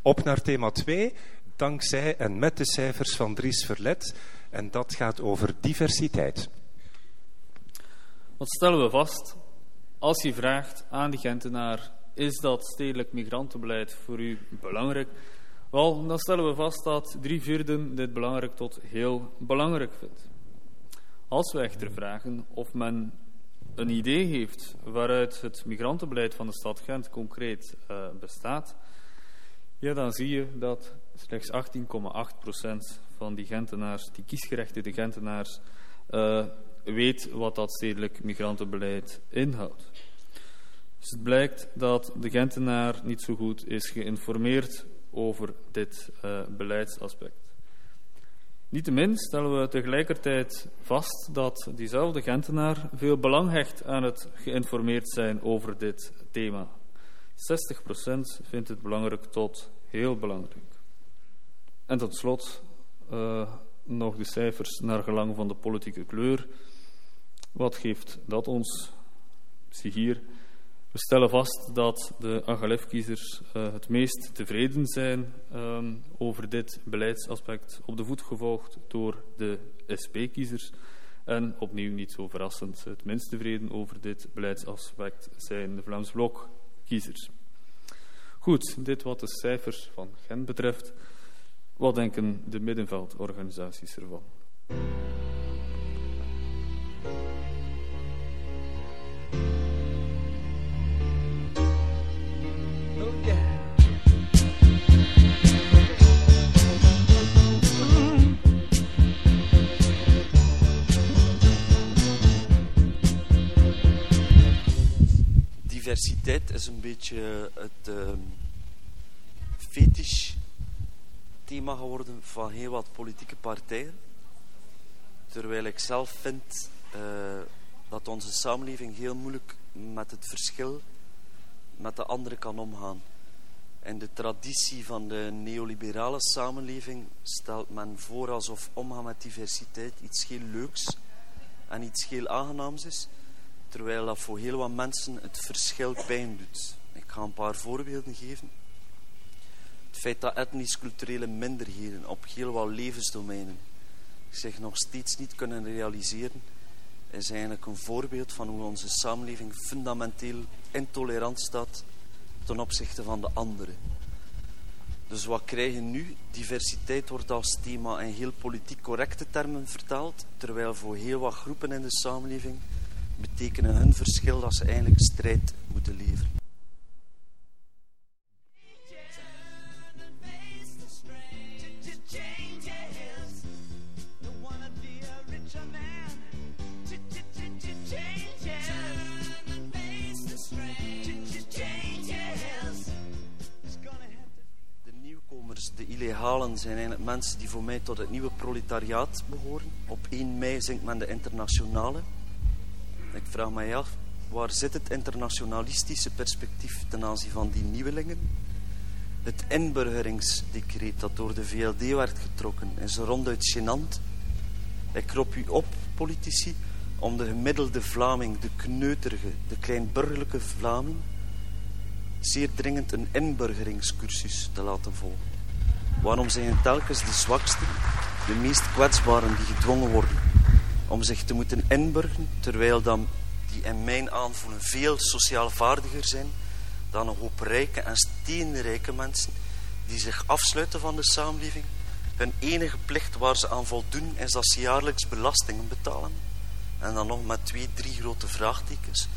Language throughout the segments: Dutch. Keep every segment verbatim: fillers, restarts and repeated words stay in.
Op naar thema twee, dankzij en met de cijfers van Dries Verlet. En dat gaat over diversiteit. Wat stellen we vast? Als je vraagt aan de Gentenaar, is dat stedelijk migrantenbeleid voor u belangrijk? Wel, dan stellen we vast dat drie vierden dit belangrijk tot heel belangrijk vindt. Als we echter vragen of men een idee heeft waaruit het migrantenbeleid van de stad Gent concreet uh, bestaat, ja, dan zie je dat slechts achttien komma acht procent van die Gentenaars, die kiesgerechtigde Gentenaars, uh, weet wat dat stedelijk migrantenbeleid inhoudt. Dus het blijkt dat de Gentenaar niet zo goed is geïnformeerd over dit uh, beleidsaspect. Niettemin stellen we tegelijkertijd vast dat diezelfde Gentenaar veel belang hecht aan het geïnformeerd zijn over dit thema. zestig procent vindt het belangrijk tot heel belangrijk. En tot slot uh, nog de cijfers naar gelang van de politieke kleur. Wat geeft dat ons? Zie hier. We stellen vast dat de A G L F-kiezers uh, het meest tevreden zijn um, over dit beleidsaspect, op de voet gevolgd door de S P-kiezers. En opnieuw niet zo verrassend, het minst tevreden over dit beleidsaspect zijn de Vlaams Blok-kiezers. Goed, dit wat de cijfers van Gent betreft. Wat denken de middenveldorganisaties ervan? Diversiteit is een beetje het uh, fetish thema geworden van heel wat politieke partijen. Terwijl ik zelf vind uh, dat onze samenleving heel moeilijk met het verschil met de anderen kan omgaan. In de traditie van de neoliberale samenleving stelt men voor alsof omgaan met diversiteit iets heel leuks en iets heel aangenaams is. Terwijl dat voor heel wat mensen het verschil pijn doet. Ik ga een paar voorbeelden geven. Het feit dat etnisch-culturele minderheden op heel wat levensdomeinen zich nog steeds niet kunnen realiseren, is eigenlijk een voorbeeld van hoe onze samenleving fundamenteel intolerant staat ten opzichte van de anderen. Dus wat krijgen nu? Diversiteit wordt als thema in heel politiek correcte termen vertaald, terwijl voor heel wat groepen in de samenleving betekenen hun verschil dat ze eigenlijk strijd moeten leveren. De nieuwkomers, de illegalen, zijn eigenlijk mensen die voor mij tot het nieuwe proletariaat behoren. Op één mei zingt men de Internationale. Ik vraag mij af, waar zit het internationalistische perspectief ten aanzien van die nieuwelingen? Het inburgeringsdecreet dat door de V L D werd getrokken is ronduit gênant. Ik roep u op, politici, om de gemiddelde Vlaming, de kneuterige, de kleinburgerlijke Vlaming, zeer dringend een inburgeringscursus te laten volgen. Waarom zijn telkens de zwaksten, de meest kwetsbaren die gedwongen worden om zich te moeten inburgeren, terwijl dan die in mijn aanvoelen veel sociaal vaardiger zijn dan een hoop rijke en steenrijke mensen die zich afsluiten van de samenleving. Hun enige plicht waar ze aan voldoen is dat ze jaarlijks belastingen betalen. En dan nog met twee, drie grote vraagtekens.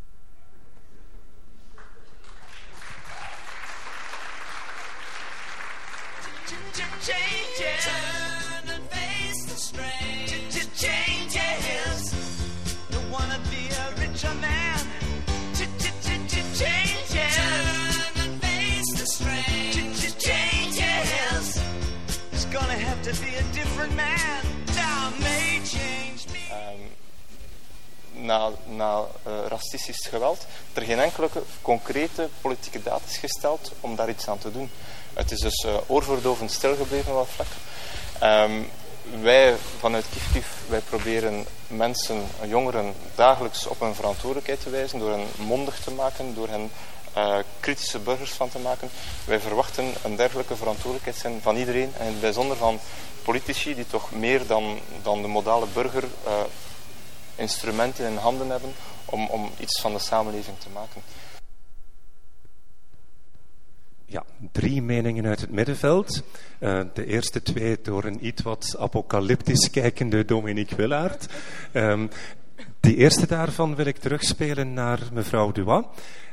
Um, na na uh, racistisch geweld er geen enkele concrete politieke daad is gesteld om daar iets aan te doen. Het is dus uh, oorverdovend stilgebleven wat vlak. Um, wij vanuit Kif-Kif, wij proberen mensen, jongeren, dagelijks op hun verantwoordelijkheid te wijzen door hen mondig te maken, door hen uh, kritische burgers van te maken. Wij verwachten een dergelijke verantwoordelijkheid van iedereen en in het bijzonder van politici die toch meer dan, dan de modale burger uh, instrumenten in handen hebben om, om iets van de samenleving te maken. Ja, drie meningen uit het middenveld. Uh, de eerste twee door een iets wat apocalyptisch kijkende Dominique Willaert. Um, die eerste daarvan wil ik terugspelen naar mevrouw Duat.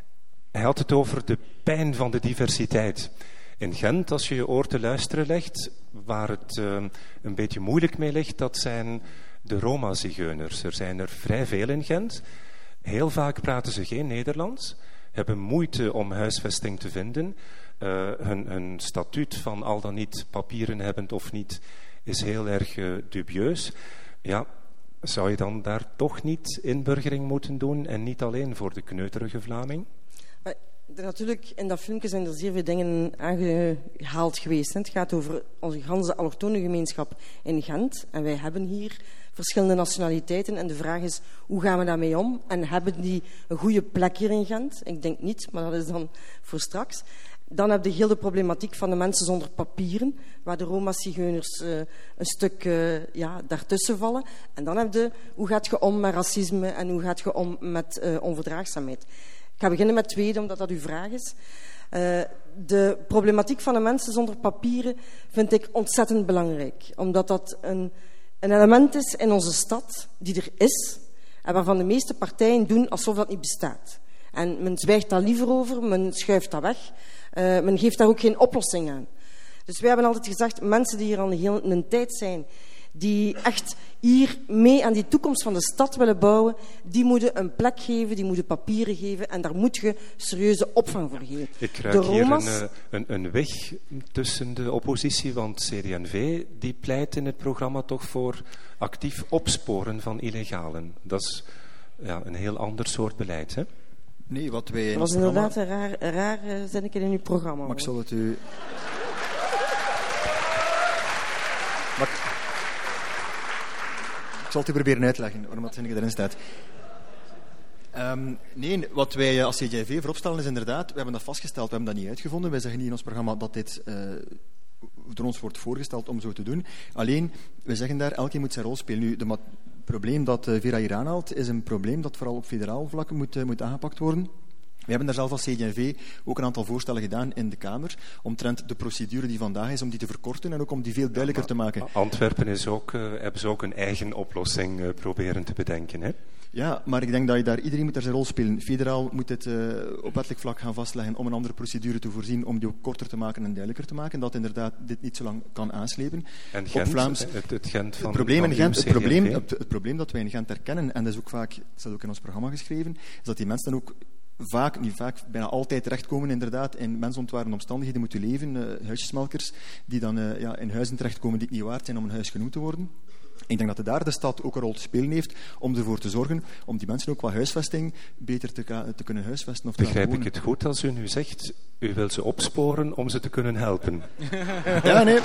Hij had het over de pijn van de diversiteit. In Gent, als je je oor te luisteren legt, waar het uh, een beetje moeilijk mee ligt, dat zijn de Roma-zigeuners. Er zijn er vrij veel in Gent. Heel vaak praten ze geen Nederlands, hebben moeite om huisvesting te vinden. Uh, hun, hun statuut van al dan niet papieren hebbend of niet is heel erg uh, dubieus. Ja, zou je dan daar toch niet inburgering moeten doen en niet alleen voor de kneuterige Vlaming? Maar, er, natuurlijk, in dat filmpje zijn er zeer veel dingen aangehaald geweest. Hè. Het gaat over onze ganse allochtone gemeenschap in Gent. En wij hebben hier verschillende nationaliteiten. En de vraag is, hoe gaan we daarmee om? En hebben die een goede plek hier in Gent? Ik denk niet, maar dat is dan voor straks. Dan heb je heel de problematiek van de mensen zonder papieren, waar de Roma-zigeuners uh, een stuk uh, ja, daartussen vallen. En dan heb je, hoe gaat je om met racisme en hoe gaat je om met uh, onverdraagzaamheid. Ik ga beginnen met het tweede, omdat dat uw vraag is. Uh, de problematiek van de mensen zonder papieren vind ik ontzettend belangrijk, omdat dat een, een element is in onze stad die er is en waarvan de meeste partijen doen alsof dat niet bestaat. En men zwijgt daar liever over, men schuift dat weg. Uh, men geeft daar ook geen oplossing aan. Dus wij hebben altijd gezegd, mensen die hier al een hele een tijd zijn, die echt hier mee aan die toekomst van de stad willen bouwen, die moeten een plek geven, die moeten papieren geven en daar moet je serieuze opvang voor geven. Ik ruik de Roma's... hier een, een, een weg tussen de oppositie, want C D en V die pleit in het programma toch voor actief opsporen van illegalen. Dat is ja, een heel ander soort beleid, hè? Nee, wat wij in dat was programma... inderdaad een raar, een raar uh, zinnetje in uw programma. Maar ik zal het u... maar... Ik zal het u proberen uitleggen, waarom dat zinnetje erin staat. Um, nee, wat wij als C D en V vooropstellen is inderdaad, we hebben dat vastgesteld, we hebben dat niet uitgevonden. Wij zeggen niet in ons programma dat dit uh, door ons wordt voorgesteld om zo te doen. Alleen, we zeggen daar, elkeen moet zijn rol spelen. Nu, de mat- Het probleem dat uh, Vera hier aanhaalt, is een probleem dat vooral op federaal vlak moet, uh, moet aangepakt worden. We hebben daar zelf als C D en V ook een aantal voorstellen gedaan in de Kamer, omtrent de procedure die vandaag is, om die te verkorten en ook om die veel duidelijker te maken. Antwerpen is ook, uh, hebben ze ook een eigen oplossing uh, proberen te bedenken, hè? Ja, maar ik denk dat je daar, iedereen moet daar zijn rol spelen. Federaal moet het uh, op wettelijk vlak gaan vastleggen om een andere procedure te voorzien, om die ook korter te maken en duidelijker te maken, dat inderdaad dit niet zo lang kan aanslepen. En Gent, op Vlaams, het, het Gent van, het probleem van in Gent, het het probleem, het, het probleem dat wij in Gent herkennen, en dat is ook vaak, dat staat ook in ons programma geschreven, is dat die mensen dan ook vaak, niet vaak, bijna altijd terechtkomen inderdaad in mensontwaarde omstandigheden moeten leven, uh, huisjesmelkers, die dan uh, ja, in huizen terechtkomen die het niet waard zijn om een huis genoemd te worden. Ik denk dat de daar de stad ook een rol te spelen heeft om ervoor te zorgen om die mensen ook qua huisvesting beter te, te kunnen huisvesten. Of te Begrijp ik het goed als u nu zegt, u wil ze opsporen om ze te kunnen helpen? Ja, nee.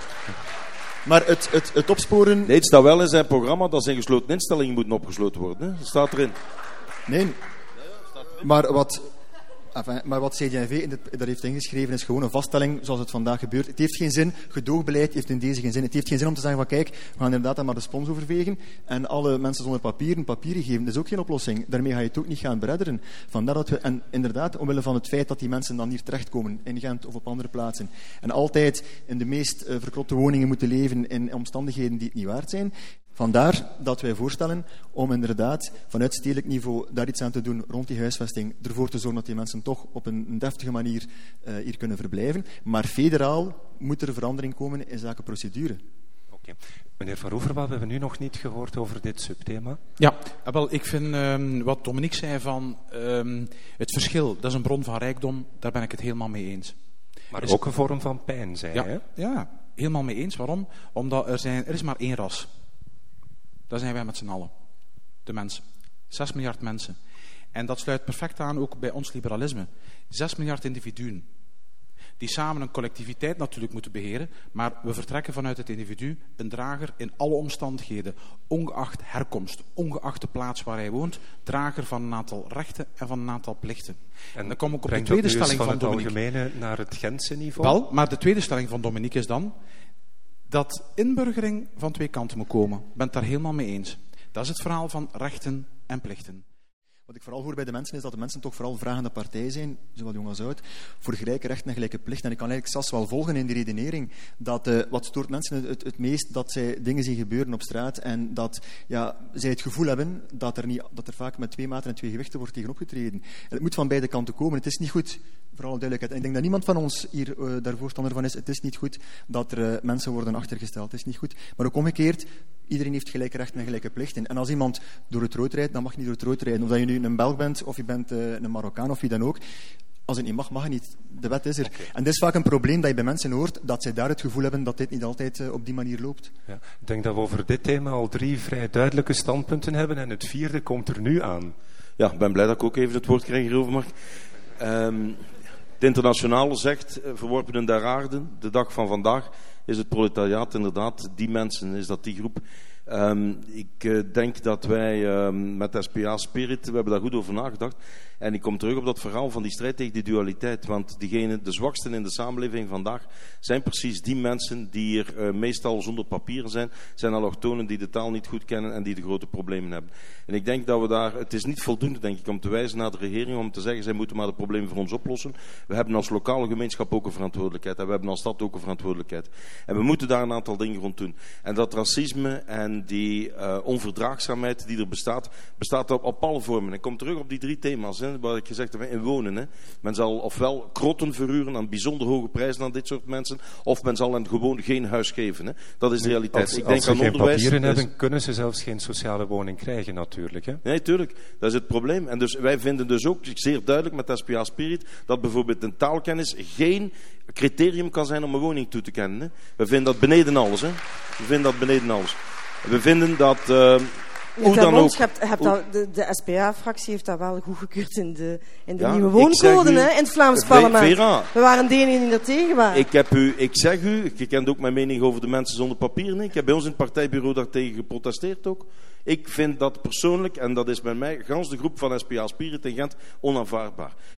Maar het, het, het opsporen... Nee, het staat wel in zijn programma dat zijn gesloten instellingen moeten opgesloten worden. Hè? Dat staat erin. Nee, maar wat... Enfin, maar wat C D en V in dit, dat heeft ingeschreven is gewoon een vaststelling zoals het vandaag gebeurt. Het heeft geen zin, gedoogbeleid heeft in deze geen zin. Het heeft geen zin om te zeggen van kijk, we gaan inderdaad dan maar de spons overvegen en alle mensen zonder papieren papieren geven. Dat is ook geen oplossing. Daarmee ga je het ook niet gaan beredderen. Vandaar dat we, en inderdaad, omwille van het feit dat die mensen dan hier terechtkomen in Gent of op andere plaatsen en altijd in de meest uh, verkrotte woningen moeten leven in omstandigheden die het niet waard zijn. Vandaar dat wij voorstellen om inderdaad vanuit stedelijk niveau daar iets aan te doen rond die huisvesting, ervoor te zorgen dat die mensen toch op een deftige manier uh, hier kunnen verblijven. Maar federaal moet er verandering komen in zaken procedure. Oké. Meneer Van Roeverwa, we hebben nu nog niet gehoord over dit subthema. Ja, wel, ik vind um, wat Dominique zei van um, het verschil, dat is een bron van rijkdom, daar ben ik het helemaal mee eens. Maar is ook een vorm van pijn, zei ja, hij. Ja, helemaal mee eens. Waarom? Omdat er, zijn, er is maar één ras. Dat zijn wij met z'n allen. De mensen. Zes miljard mensen. En dat sluit perfect aan ook bij ons liberalisme. Zes miljard individuen. die samen een collectiviteit natuurlijk moeten beheren, maar we vertrekken vanuit het individu, een drager in alle omstandigheden, ongeacht herkomst, ongeacht de plaats waar hij woont, drager van een aantal rechten en van een aantal plichten. En, en dan kom ik op de tweede stelling van, van Dominique. het algemene naar het Gentse niveau? Wel, maar de tweede stelling van Dominique is dan dat inburgering van twee kanten moet komen. Ik ben het daar helemaal mee eens. Dat is het verhaal van rechten en plichten. Wat ik vooral hoor bij de mensen is dat de mensen toch vooral vragende partij zijn, zowel jong als oud, voor gelijke rechten en gelijke plichten. En ik kan eigenlijk zelfs wel volgen in die redenering dat uh, wat stoort mensen het, het meest, dat zij dingen zien gebeuren op straat en dat ja, zij het gevoel hebben dat er, niet, dat er vaak met twee maten en twee gewichten wordt tegen opgetreden. En het moet van beide kanten komen. Het is niet goed, voor alle duidelijkheid. En ik denk dat niemand van ons hier uh, daar voorstander van is. Het is niet goed dat er uh, mensen worden achtergesteld. Het is niet goed. Maar ook omgekeerd, iedereen heeft gelijke rechten en gelijke plichten. En als iemand door het rood rijdt, dan mag je niet door het rood rijden. Of dat je nu een Belg bent, of je bent uh, een Marokkaan, of wie dan ook. Als het niet mag, mag het niet. De wet is er. Okay. En dit is vaak een probleem dat je bij mensen hoort, dat zij daar het gevoel hebben dat dit niet altijd uh, op die manier loopt. Ja, ik denk dat we over dit thema al drie vrij duidelijke standpunten hebben en het vierde komt er nu aan. Ja, ik ben blij dat ik ook even het woord krijg hierover mag. Um, de Internationale zegt, uh, verworpenen der aarde, de dag van vandaag is het proletariaat inderdaad, die mensen, is dat die groep. Um, ik uh, denk dat wij uh, met S P A Spirit, we hebben daar goed over nagedacht. En ik kom terug op dat verhaal van die strijd tegen die dualiteit. Want diegenen, de zwaksten in de samenleving vandaag zijn precies die mensen die hier uh, meestal zonder papieren zijn. Zijn allochtonen die de taal niet goed kennen en die de grote problemen hebben. En ik denk dat we daar, het is niet voldoende denk ik om te wijzen naar de regering, om te zeggen zij moeten maar de problemen voor ons oplossen. We hebben als lokale gemeenschap ook een verantwoordelijkheid en we hebben als stad ook een verantwoordelijkheid. En we moeten daar een aantal dingen rond doen. En dat racisme en die uh, onverdraagzaamheid die er bestaat, bestaat op, op alle vormen. Ik kom terug op die drie thema's, hè, waar ik gezegd heb, in wonen. Hè. Men zal ofwel krotten verhuren aan bijzonder hoge prijzen aan dit soort mensen, of men zal hen gewoon geen huis geven. Hè. Dat is de realiteit. Als, ik als denk ze aan geen onderwijs, papieren dus... hebben, kunnen ze zelfs geen sociale woning krijgen natuurlijk. Hè. Nee, tuurlijk. Dat is het probleem. En dus wij vinden dus ook zeer duidelijk met S P A Spirit dat bijvoorbeeld een taalkennis geen criterium kan zijn om een woning toe te kennen. Hè. We vinden dat beneden alles. Hè. We vinden dat beneden alles. We vinden dat... Uh, hoe dan ook... Hebt, hebt dat, de, de S P A-fractie heeft dat wel goedgekeurd in de, in de ja, nieuwe wooncode, hè, in het Vlaams parlement. Vera, we waren de enige die er tegen waren. Ik, heb u, ik zeg u, je kent ook mijn mening over de mensen zonder papieren. Ik heb bij ons in het partijbureau daartegen geprotesteerd ook. Ik vind dat persoonlijk, en dat is bij mij, gans de groep van S P A Spirit in Gent, onaanvaardbaar.